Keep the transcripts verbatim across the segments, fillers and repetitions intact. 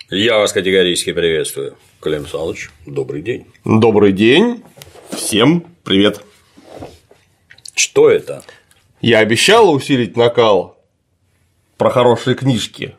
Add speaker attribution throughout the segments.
Speaker 1: Я вас категорически приветствую. Клим Саныч, добрый день.
Speaker 2: Добрый день. Всем привет.
Speaker 1: Что это?
Speaker 2: Я обещал усилить накал про хорошие книжки.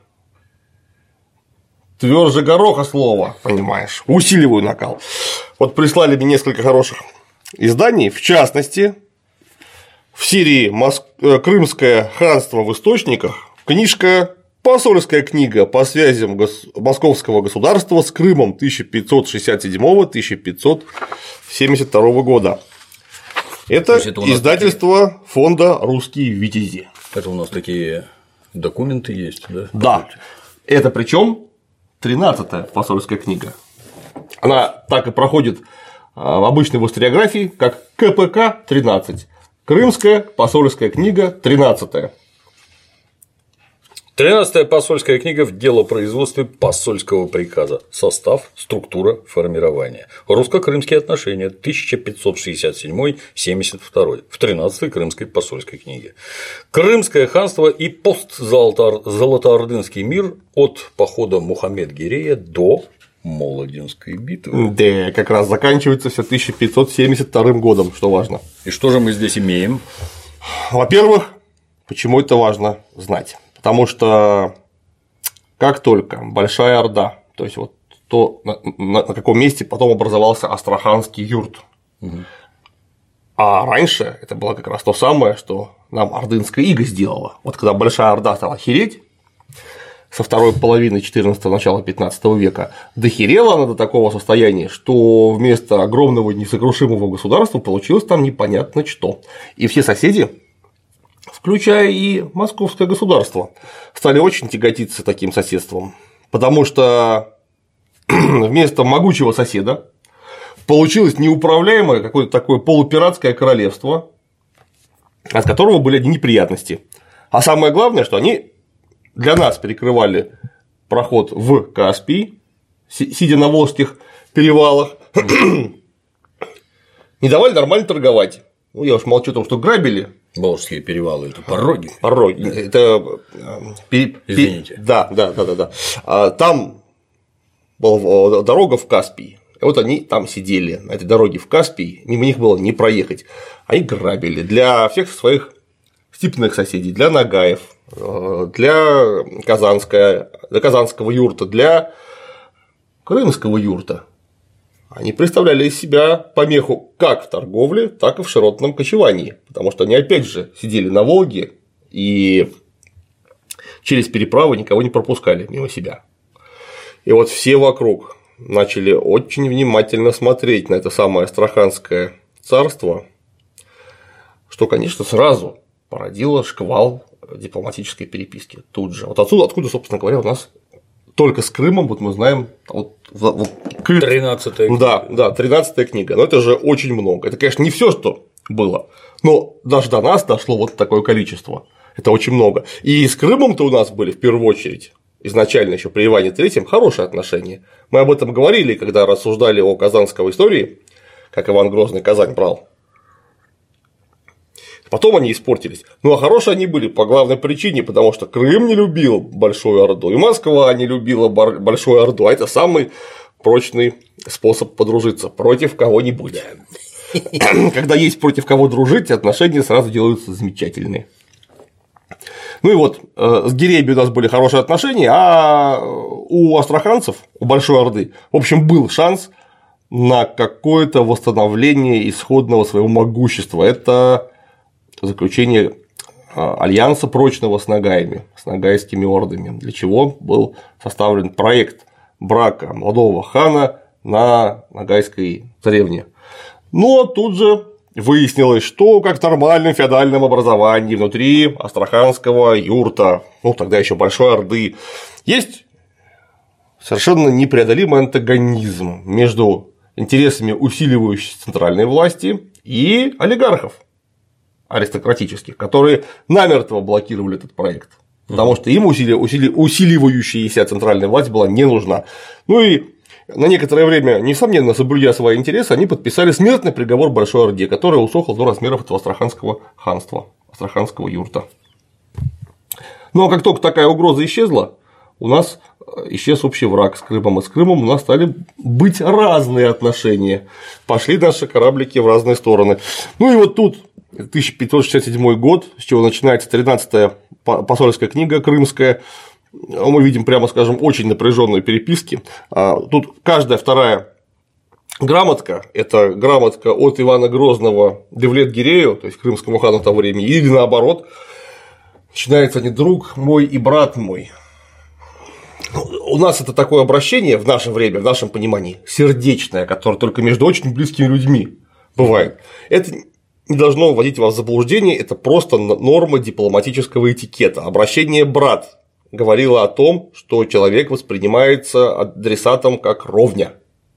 Speaker 2: Тверже гороха слово, понимаешь. Усиливаю накал. Вот прислали мне несколько хороших изданий, в частности, в серии Моск... Крымское ханство в источниках книжка «Посольская книга по связям гос... Московского государства с Крымом тысяча пятьсот шестьдесят седьмого — тысяча пятьсот семьдесят второго года». Это, это издательство такие... фонда «Русские витязи».
Speaker 1: Это у нас такие документы есть, да?
Speaker 2: Да. Это причем тринадцатая посольская книга. Она так и проходит в обычной в историографии, как ка пэ ка тринадцать. Крымская посольская книга тринадцатая.
Speaker 1: Тринадцатая посольская книга в делопроизводстве посольского приказа. Состав, структура, формирование. Русско-крымские отношения тысяча пятьсот шестьдесят седьмой — семьдесят второй в тринадцатой крымской посольской книге. Крымское ханство и постзолотоордынский мир от похода Мухаммед-Гирея до Молодинской битвы.
Speaker 2: Да, как раз заканчивается все тысяча пятьсот семьдесят вторым годом, что важно.
Speaker 1: И что же мы здесь имеем?
Speaker 2: Во-первых, почему это важно знать? Потому что как только Большая Орда, то есть вот то, на, на, на каком месте потом образовался Астраханский юрт. Угу. А раньше это было как раз то самое, что нам ордынская ига сделала. Вот когда Большая Орда стала хереть со второй половины четырнадцатого — начала пятнадцатого века, дохерела она до такого состояния, что вместо огромного несокрушимого государства получилось там непонятно что. И все соседи, включая и московское государство, стали очень тяготиться таким соседством, потому что вместо могучего соседа получилось неуправляемое какое-то такое полупиратское королевство, от которого были одни неприятности. А самое главное, что они для нас перекрывали проход в Каспий, сидя на Волжских перевалах, не давали нормально торговать. Ну, я уж молчу о том, что грабили.
Speaker 1: Волжские перевалы — это пороги.
Speaker 2: Пороги. Это.
Speaker 1: Извините.
Speaker 2: Да, да, да, да, да. Там была дорога в Каспий. И вот они там сидели на этой дороге в Каспий, мимо них было не проехать. Они грабили для всех своих степных соседей, для нагаев, для Казанского, для Казанского юрта, для Крымского юрта. Они представляли из себя помеху как в торговле, так и в широтном кочевании, потому что они опять же сидели на Волге и через переправы никого не пропускали мимо себя. И вот все вокруг начали очень внимательно смотреть на это самое Астраханское царство, что, конечно, сразу породило шквал дипломатической переписки тут же. Вот отсюда, откуда, собственно говоря, у нас только с Крымом, вот мы знаем, вот, вот,
Speaker 1: тринадцатая книга.
Speaker 2: Да, да, тринадцатая книга, но это же очень много. Это, конечно, не все, что было, но даже до нас дошло вот такое количество. Это очень много. И с Крымом-то у нас были в первую очередь изначально еще при Иване Третьем хорошие отношения. Мы об этом говорили, когда рассуждали о казанской истории, как Иван Грозный Казань брал. Потом они испортились. Ну, а хорошие они были по главной причине, потому что Крым не любил Большую Орду, и Москва не любила Большую Орду, а это самый прочный способ подружиться против кого-нибудь. Когда есть против кого дружить, отношения сразу делаются замечательные. Ну и вот, с Гиреем у нас были хорошие отношения, а у астраханцев, у Большой Орды, в общем, был шанс на какое-то восстановление исходного своего могущества. Это заключение альянса прочного с нагаями, с нагайскими ордами, для чего был составлен проект брака молодого хана на нагайской царевне. Но тут же выяснилось, что как в нормальном феодальном образовании внутри Астраханского юрта, ну тогда еще Большой Орды, есть совершенно непреодолимый антагонизм между интересами усиливающейся центральной власти и олигархов аристократических, которые намертво блокировали этот проект, потому что им усили... Усили... усиливающаяся центральная власть была не нужна. Ну и на некоторое время, несомненно, соблюдя свои интересы, они подписали смертный приговор Большой Орде, который усохал до размеров этого Астраханского ханства, Астраханского юрта. Ну а как только такая угроза исчезла, у нас исчез общий враг с Крымом, и с Крымом у нас стали быть разные отношения. Пошли наши кораблики в разные стороны. Ну и вот тут тысяча пятьсот шестьдесят седьмой год, с чего начинается тринадцатая посольская книга крымская. Мы видим, прямо скажем, очень напряженные переписки. Тут каждая вторая грамотка – это грамотка от Ивана Грозного Девлет-Гирею, то есть крымскому хану того времени, или наоборот. Начинается не друг мой и брат мой. У нас это такое обращение в наше время, в нашем понимании, сердечное, которое только между очень близкими людьми бывает. Это не должно вводить вас в заблуждение, это просто норма дипломатического этикета. Обращение «брат» говорило о том, что человек воспринимается адресатом как ровня.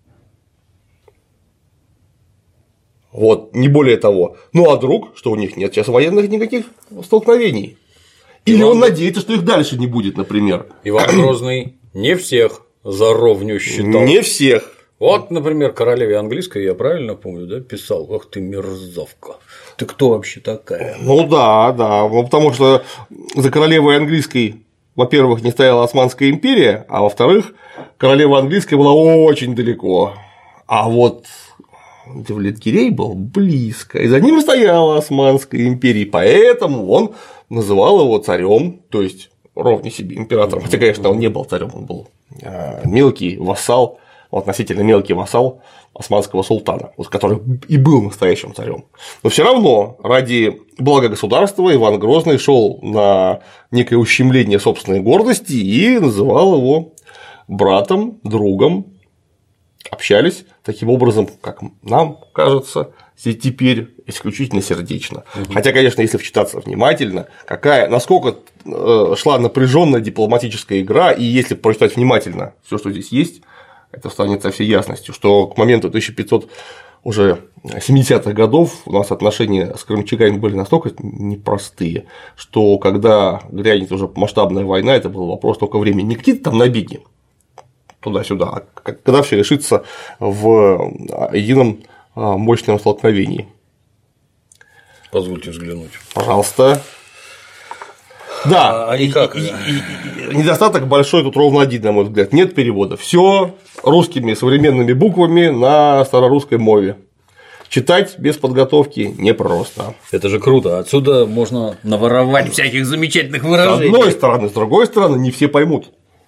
Speaker 2: Вот, не более того. Ну а друг, что у них нет сейчас военных никаких столкновений. Или Иван... он надеется, что их дальше не будет, например.
Speaker 1: Иван Грозный не всех за ровню считал.
Speaker 2: Не всех.
Speaker 1: Вот, например, королеве английской, я правильно помню, да, писал: ах ты мерзавка, ты кто вообще такая?
Speaker 2: Ну да, да, ну, потому что за королевой английской, во-первых, не стояла Османская империя, а во-вторых, королева английская была очень далеко. А вот Девлет-Гирей был близко, и за ним стояла Османская империя, поэтому он называл его царем, то есть ровней себе императором. Хотя, конечно, он не был царем, он был мелкий вассал, относительно мелкий вассал османского султана, который и был настоящим царем. Но все равно ради блага государства Иван Грозный шел на некое ущемление собственной гордости и называл его братом, другом. Общались таким образом, как нам кажется, теперь исключительно сердечно. Угу. Хотя, конечно, если вчитаться внимательно, какая, насколько шла напряженная дипломатическая игра, и если прочитать внимательно все, что здесь есть, это станет со всей ясностью, что к моменту тысяча пятьсот уже семидесятых годов у нас отношения с крымчаками были настолько непростые, что когда грянет уже масштабная война, это был вопрос только времени, не какие-то там набеги туда-сюда, а когда все решится в едином мощном столкновении.
Speaker 1: Позвольте взглянуть.
Speaker 2: Пожалуйста. Да,
Speaker 1: а, и, как?
Speaker 2: И, и, и, недостаток большой тут ровно один, на мой взгляд. Нет перевода. Все русскими современными буквами на старорусской мове. Читать без подготовки непросто.
Speaker 1: Это же круто. Отсюда можно наворовать всяких замечательных выражений.
Speaker 2: С одной стороны, с другой стороны, не все поймут.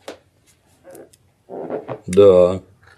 Speaker 1: Да.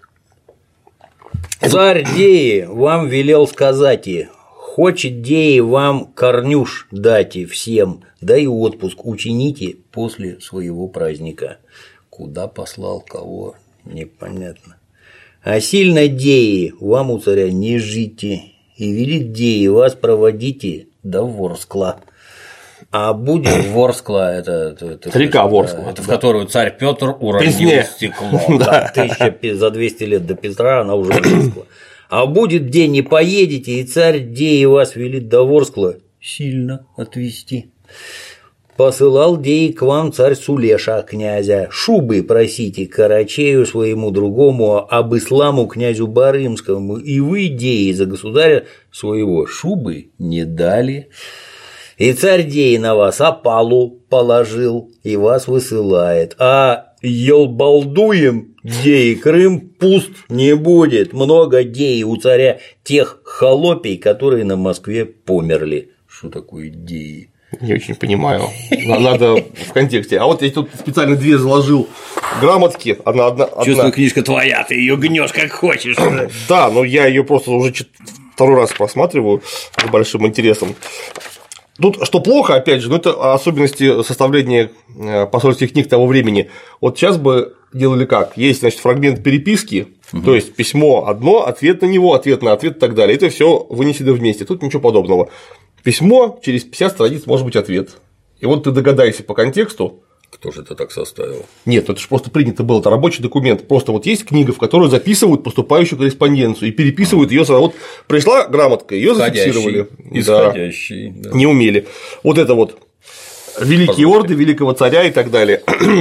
Speaker 1: Царь Деи вам велел сказать и: хочет Деи вам корнюш дайте всем, да и отпуск учините после своего праздника. Куда послал кого, непонятно. А сильно Деи вам у царя не жите, и велит Деи вас проводите до Ворскла. А будет Ворскла, это, это, это
Speaker 2: река Ворскла,
Speaker 1: это в которую царь Петр уронил стекло. Да, тысяча, за двести лет до Петра она уже Ворскла. А будет день, не поедете, и царь Деи вас велит до Ворскла сильно отвести. Посылал Деи к вам царь Сулеша, князя, шубы просите Карачею своему другому, об исламу князю Барымскому, и вы, Деи, за государя своего шубы не дали. И царь Деи на вас опалу положил и вас высылает, а елбалдуем Деи Крым пуст не будет, много Деи у царя тех холопий, которые на Москве померли. Что такое Деи?
Speaker 2: Не очень понимаю, надо в контексте. А вот я тут специально две заложил грамотки, одна одна.
Speaker 1: Чувствую, книжка твоя, ты ее гнешь как хочешь.
Speaker 2: Да, но я ее просто уже второй раз просматриваю с большим интересом. Тут что плохо, опять же, ну это особенности составления посольских книг того времени. Вот сейчас бы делали как? Есть, значит, фрагмент переписки, угу. То есть письмо одно, ответ на него, ответ на ответ и так далее. Это все вынесено вместе. Тут ничего подобного. Письмо, через пятьдесят страниц может быть ответ. И вот ты догадайся по контексту.
Speaker 1: Кто же это так составил?
Speaker 2: Нет, это же просто принято было, это рабочий документ. Просто вот есть книга, в которую записывают поступающую корреспонденцию и переписывают ее. Вот пришла грамотка, ее зафиксировали.
Speaker 1: Исходящий.
Speaker 2: Да. Да. Не умели. Вот это вот великие Позвольте. орды великого царя и так далее.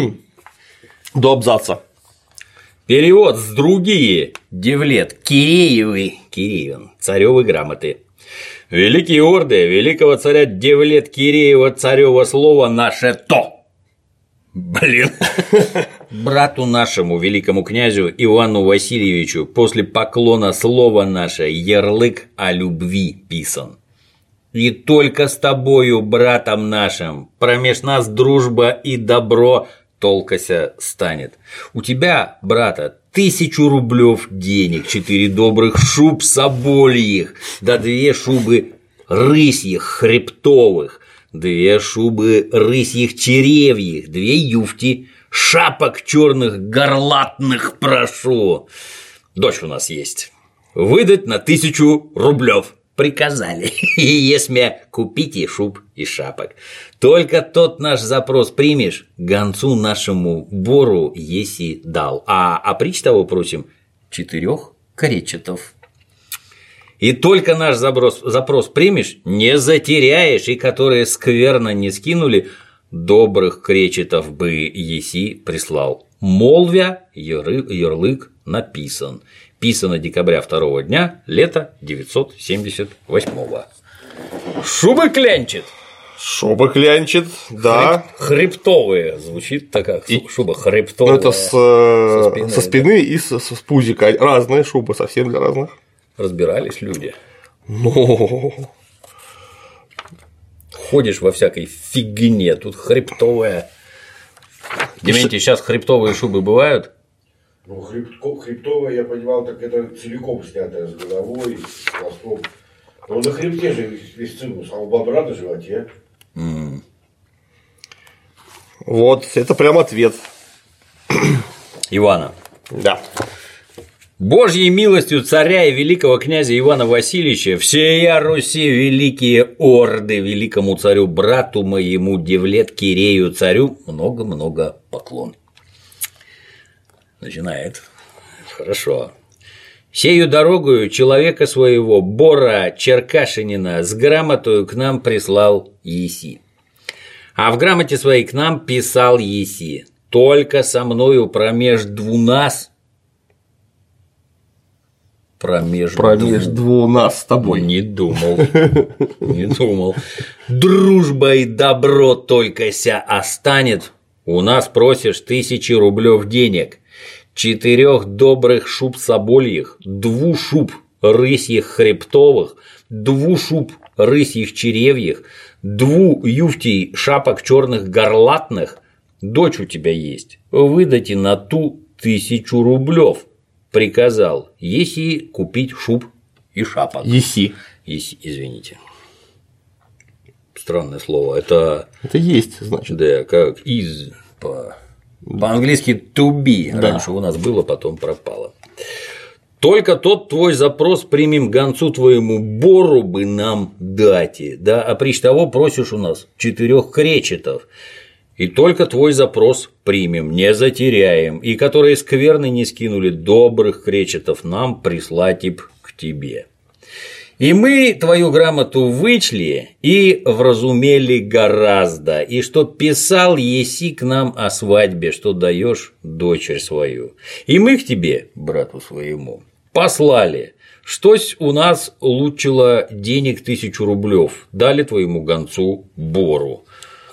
Speaker 2: До абзаца.
Speaker 1: Перевод с другие. Девлет Киреевы, Киреевен, царевы грамоты. Великие орды великого царя Девлет Киреева царева слово наше то. Блин. Брату нашему, великому князю Ивану Васильевичу, после поклона слова наше ярлык о любви писан. И только с тобою, братом нашим, промеж нас дружба и добро толкася станет. У тебя, брата, тысячу рублев денег, четыре добрых шуб собольих, да две шубы рысьих хребтовых, две шубы рысьих черевьих, две юфти, шапок черных горлатных прошу. Дочь у нас есть. Выдать на тысячу рублев. Приказали, и есмя купите шуб и шапок. Только тот наш запрос примешь, гонцу нашему бору еси дал, а, а прич того просим четырех кречетов. И только наш запрос, запрос примешь, не затеряешь, и которые скверно не скинули, добрых кречетов бы еси прислал. Молвя ярлык написан. Писано декабря второго дня, лета девятьсот семьдесят восьмого. Шубы клянчит.
Speaker 2: Шуба клянчит, да.
Speaker 1: Хреб, хребтовые. Звучит так, как и... шуба хребтовая.
Speaker 2: Ну, это с, со спины, со спины да? И с, с пузика. Разные шубы, совсем для разных.
Speaker 1: Разбирались люди.
Speaker 2: Ну.
Speaker 1: Ходишь во всякой фигне, тут хребтовая. Дементий, сейчас хребтовые шубы бывают?
Speaker 3: Ну, хребтовая, я понимал, так это целиком снятая с головой, с хвостом. Но на хребте же весь цинус, а у бобра на животе.
Speaker 1: Mm.
Speaker 2: Вот, это прям ответ.
Speaker 1: Ивана.
Speaker 2: Да.
Speaker 1: Божьей милостью царя и великого князя Ивана Васильевича всея Руси великие орды великому царю, брату моему, Девлет Кирею царю, много-много поклон. Начинает. Хорошо. Сею дорогою человека своего, Бора Черкашинина, с грамотою к нам прислал еси. А в грамоте своей к нам писал еси: только со мною промеж дву нас. Промеж,
Speaker 2: промеж дву... дву нас с тобой.
Speaker 1: Не думал. Не думал. Дружба и добро только ся останет. У нас просишь тысячи рублев денег, четырех добрых шуб собольих, дву шуб рысьих хребтовых, дву шуб рысьих черевьих, дву юфтей шапок черных горлатных. Дочь у тебя есть, выдайте на ту тысячу рублев. Приказал еси купить шуб и шапок.
Speaker 2: Еси.
Speaker 1: Еси, извините. Странное слово. Это.
Speaker 2: Это есть, значит.
Speaker 1: Да, как из по. По-английски to be. Да. Раньше у нас было, потом пропало. Только тот твой запрос примем гонцу твоему, Бору бы нам дати, да, а прич того просишь у нас четырех кречетов. И только твой запрос примем, не затеряем, и которые скверны не скинули, добрых кречетов нам прислать б к тебе. И мы твою грамоту вычли и вразумели гораздо, и что писал еси к нам о свадьбе, что даешь дочерь свою. И мы к тебе, брату своему, послали, штось у нас лучило денег тысячу рублев, дали твоему гонцу Бору.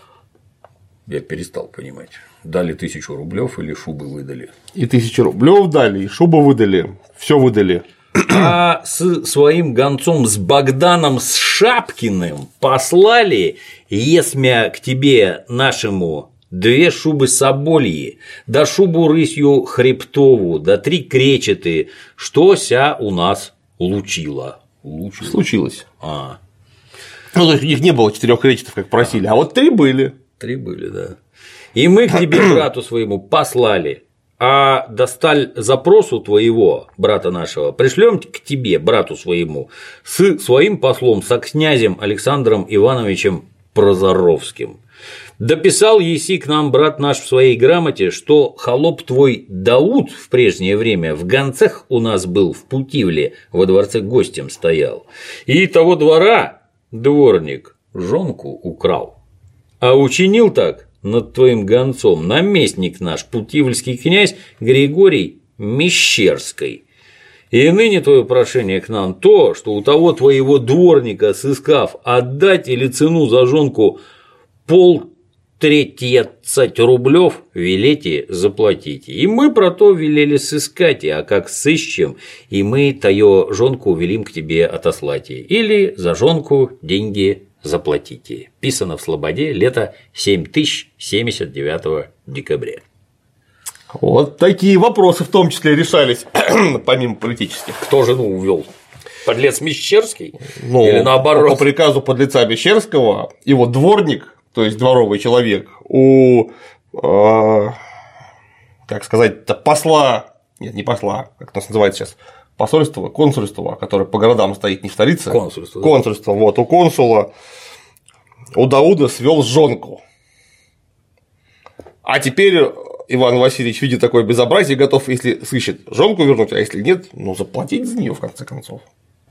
Speaker 1: Я перестал понимать, дали тысячу рублев или шубы выдали.
Speaker 2: И тысячу рублев дали, и шубы выдали, все выдали.
Speaker 1: А с своим гонцом, с Богданом, с Шапкиным послали есмя к тебе нашему две шубы собольи, да шубу рысью хребтову, да три кречеты, что ся у нас лучило.
Speaker 2: Лучило. Случилось.
Speaker 1: А.
Speaker 2: Ну, то есть их не было четырех кречетов, как просили, а вот три были.
Speaker 1: Три были, да. И мы к тебе, брату своему, послали. А досталь запросу твоего, брата нашего, пришлем к тебе, брату своему, с своим послом, со князем Александром Ивановичем Прозоровским. Дописал еси к нам, брат наш, в своей грамоте, что холоп твой Дауд в прежнее время в гонцах у нас был в Путивле, во дворце гостем стоял, и того двора дворник жонку украл. А учинил так над твоим гонцом наместник наш, путивльский князь Григорий Мещерский. И ныне твое прошение к нам то, что у того твоего дворника, сыскав, отдать или цену за жонку пол тридцать рублев велите заплатите. И мы про то велели сыскать, а как сыщем, и мы таю жонку велим к тебе отослати. Или за жонку деньги заплатите. Писано в Слободе, лето семь тысяч семьдесят девятого декабря.
Speaker 2: Вот такие вопросы в том числе решались, помимо политических.
Speaker 1: Кто жену увел? Подлец Мещерский?
Speaker 2: Ну,
Speaker 1: или наоборот?
Speaker 2: По приказу подлеца Мещерского его дворник, то есть дворовый человек, у, э, как сказать, посла, нет, не посла, как это называется сейчас, посольство, консульство, которое по городам стоит, не в столице.
Speaker 1: Консульство.
Speaker 2: Консульство, да. Вот, у консула у Дауда свел жонку. А теперь Иван Васильевич, видя такое безобразие, готов, если сыщет, жонку вернуть, а если нет, ну заплатить за нее в конце концов.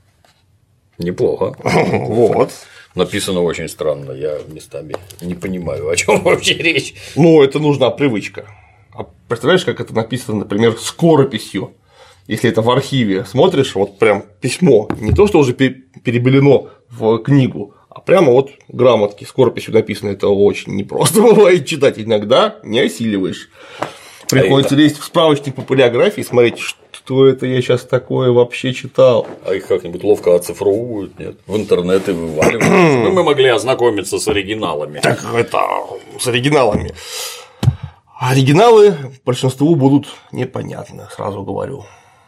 Speaker 1: Неплохо.
Speaker 2: Вот.
Speaker 1: Написано очень странно, я местами не понимаю, о чем вообще речь.
Speaker 2: Ну, это нужна привычка. А представляешь, как это написано, например, скорописью? Если это в архиве смотришь, вот прям письмо, не то, что уже перебелено в книгу, а прямо вот грамотки скорописью написано, это очень непросто бывает читать, иногда не осиливаешь. Приходится а лезть в справочник по полиографии и смотреть, что это я сейчас такое вообще читал.
Speaker 1: А их как-нибудь ловко оцифровывают, нет? В интернет и вываливают. Ну, мы могли ознакомиться с оригиналами.
Speaker 2: Так это с оригиналами. Оригиналы большинству будут непонятны, сразу говорю.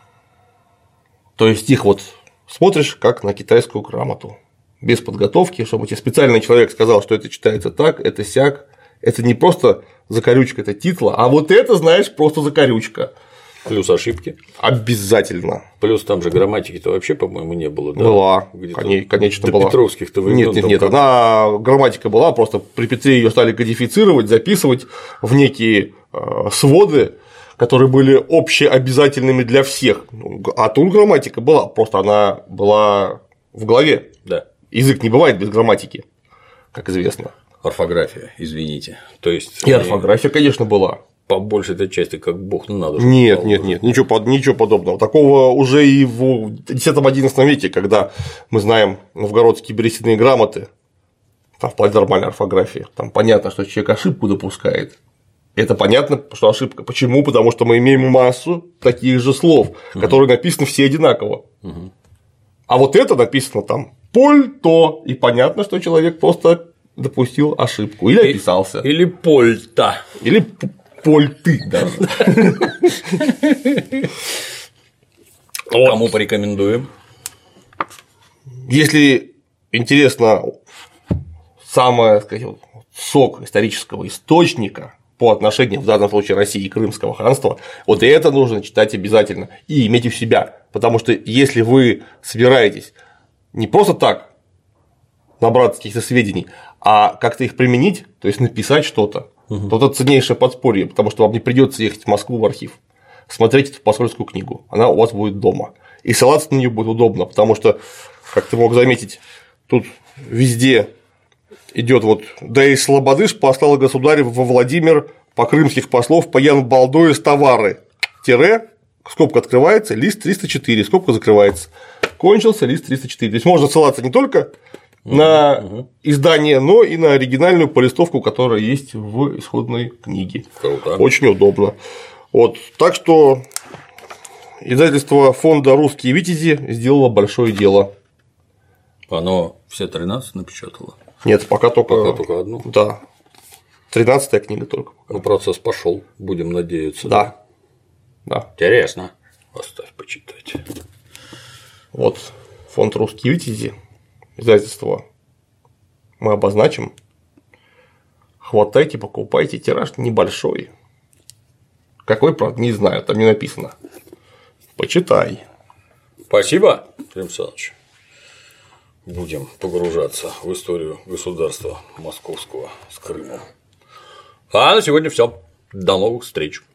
Speaker 2: То есть их вот смотришь как на китайскую грамоту. Без подготовки, чтобы тебе специальный человек сказал, что это читается так, это сяк. Это не просто закорючка, это титла, а вот это, знаешь, просто закорючка.
Speaker 1: Плюс ошибки.
Speaker 2: Обязательно.
Speaker 1: Плюс там же грамматики-то вообще, по-моему, не было. Да?
Speaker 2: Была,
Speaker 1: где-то
Speaker 2: конечно,
Speaker 1: до
Speaker 2: была.
Speaker 1: Петровских-то времен.
Speaker 2: Нет, нет, нет, как... она грамматика была, просто при Петре ее стали кодифицировать, записывать в некие своды, которые были общеобязательными для всех. А тут грамматика была, просто она была в голове.
Speaker 1: Да.
Speaker 2: Язык не бывает без грамматики, как известно.
Speaker 1: Орфография, извините. То есть.
Speaker 2: И орфография, конечно, была.
Speaker 1: По большей этой части, как бог, ну надо же.
Speaker 2: Нет, нет, нет, ничего, ничего подобного. Такого уже и в десятом-одиннадцатом веке, когда мы знаем новгородские берестяные грамоты, там вплоть до нормальной орфографии, там понятно, что человек ошибку допускает. Это понятно, что ошибка. Почему? Потому что мы имеем массу таких же слов, которые написаны все одинаково. Угу. А вот это написано там польто, и понятно, что человек просто допустил ошибку или описался.
Speaker 1: Или польта.
Speaker 2: Или польты даже.
Speaker 1: Кому порекомендуем?
Speaker 2: Если интересно самое, сказать, сок исторического источника по отношению в данном случае России и Крымского ханства, вот это нужно читать обязательно и иметь у себя, потому что если вы собираетесь не просто так набраться каких-то сведений, а как-то их применить, то есть написать что-то, угу. то это ценнейшее подспорье, потому что вам не придется ехать в Москву в архив, смотреть эту посольскую книгу, она у вас будет дома, и ссылаться на нее будет удобно, потому что, как ты мог заметить, тут везде идет вот да и Слободыш послал государь во Владимир по крымских послов по Ян Балдою с товары, тире, скобка открывается, лист триста четыре, скобка закрывается, кончился лист триста четыре, то есть можно ссылаться не только на угу. издание, но и на оригинальную полистовку, которая есть в исходной книге.
Speaker 1: Круто.
Speaker 2: Очень удобно. Вот. Так что издательство фонда «Русские витязи» сделало большое дело.
Speaker 1: Оно все тринадцать напечатало?
Speaker 2: Нет, пока только,
Speaker 1: пока только одну.
Speaker 2: Да. тринадцатая книга только.
Speaker 1: Ну, процесс пошел, будем надеяться.
Speaker 2: Да. Да.
Speaker 1: Интересно. Оставь почитать.
Speaker 2: Вот фонд «Русские витязи», издательство мы обозначим. Хватайте, покупайте, тираж небольшой. Какой, правда, не знаю, там не написано. Почитай.
Speaker 1: Спасибо, Клим Александрович. Будем погружаться в историю государства московского с Крымом. А на сегодня все. До новых встреч.